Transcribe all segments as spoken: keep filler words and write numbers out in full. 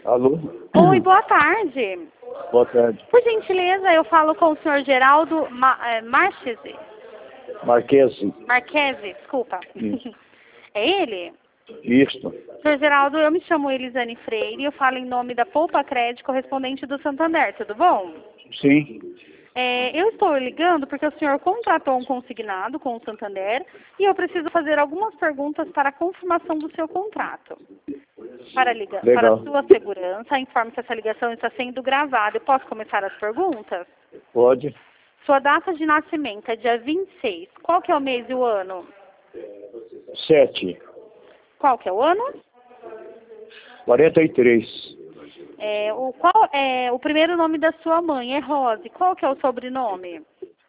Alô? Oi, boa tarde. Boa tarde. Por gentileza, eu falo com o senhor Geraldo Ma é, Marchese. Marquese. Marquese, desculpa. Isso. É ele? Isso. senhor Geraldo, eu me chamo Elisane Freire e eu falo em nome da Poupa Crédito, correspondente do Santander, tudo bom? Sim. É, eu estou ligando porque o senhor contratou um consignado com o Santander e eu preciso fazer algumas perguntas para a confirmação do seu contrato. Para, liga para a sua segurança, informe se essa ligação está sendo gravada. Eu posso começar as perguntas? Pode. Sua data de nascimento é dia vinte e seis. Qual que é o mês e o ano? Sete. Qual que é o ano? Quarenta e três. É, o, qual é o primeiro nome da sua mãe? É Rose. Qual que é o sobrenome?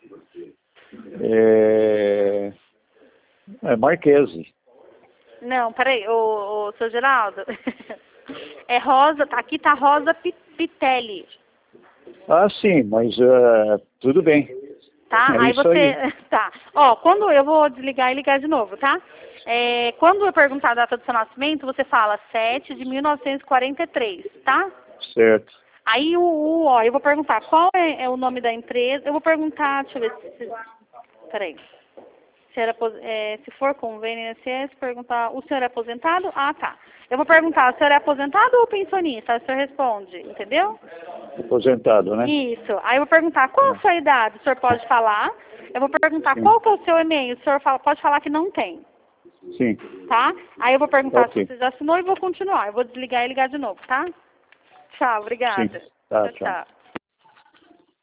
É... É Marquese. Não, peraí, o, o seu Geraldo. É Rosa, tá, aqui tá Rosa Pitelli. Ah, sim, mas uh, tudo bem. Tá? É aí isso você. aí. Tá. Ó, quando eu vou desligar e ligar de novo, tá? É, quando eu perguntar a data do seu nascimento, você fala sete de mil novecentos e quarenta e três, tá? Certo. Aí o, o ó, eu vou perguntar qual é, é o nome da empresa. Eu vou perguntar, deixa eu ver se. Peraí. Se, era, é, se for convênio I N S S, perguntar, o senhor é aposentado? Ah, tá. Eu vou perguntar, o senhor é aposentado ou pensionista? Aí o senhor responde, entendeu? Aposentado, né? Isso. Aí eu vou perguntar, qual a sua idade? O senhor pode falar. Eu vou perguntar, Sim. qual que é o seu e-mail? O senhor fala, pode falar que não tem. Sim. Tá? Aí eu vou perguntar Ok. se você já assinou e vou continuar. Eu vou desligar e ligar de novo, tá? Tchau, Sim. obrigada. Tá, Tchau, tchau. tchau.